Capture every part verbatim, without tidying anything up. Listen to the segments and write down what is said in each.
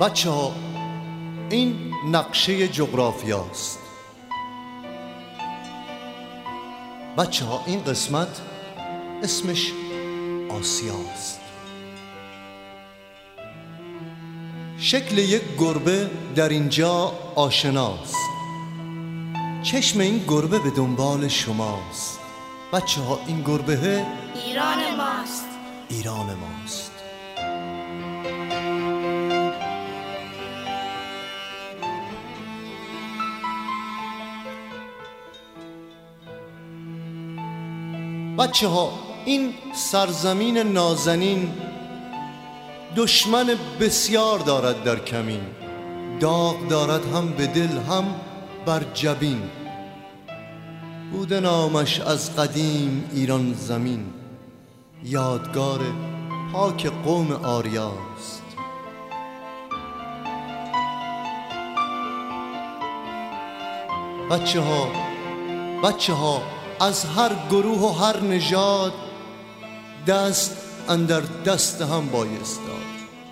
بچه ها این نقشه جغرافیاست. بچه ها این قسمت اسمش آسیاست. شکل یک گربه در اینجا آشناست. چشم این گربه به دنبال شماست. بچه ها این گربه ایران ماست. ایران ماست. بچه ها این سرزمین نازنین دشمن بسیار دارد در کمین، داغ دارد هم به دل هم بر جبین. بوده نامش از قدیم ایران زمین، یادگار پاک قوم آریاست. بچه ها بچه ها از هر گروه و هر نژاد دست اندر دست هم بایست داد.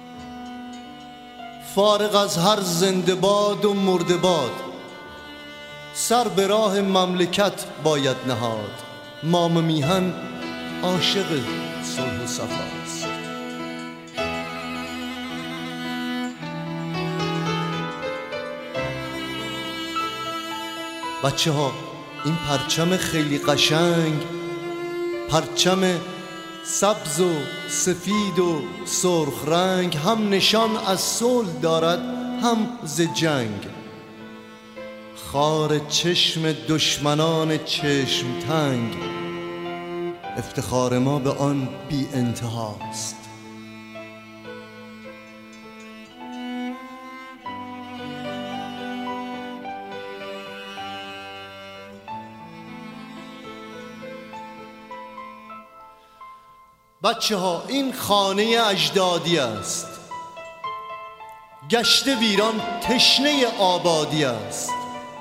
فارغ از هر زنده باد و مرده باد، سر به راه مملکت باید نهاد. مام میهن عاشق صلح و صفاست. بچه ها این پرچم خیلی قشنگ، پرچم سبز و سفید و سرخ رنگ، هم نشان از صلح دارد هم ز جنگ. خار چشم دشمنان چشم تنگ، افتخار ما به آن بی انتهاست. بچه ها این خانه اجدادی است، گشته ویران تشنه آبادی است.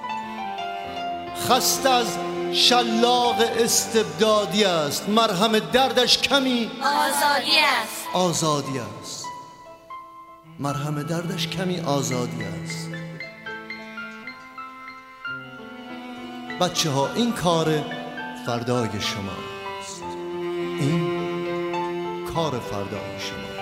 خسته از شلاق استبدادی است، مرهم دردش کمی آزادی است. آزادی است. مرهم دردش کمی آزادی است. بچه ها این کار فردای شماست. این کار فردای شما.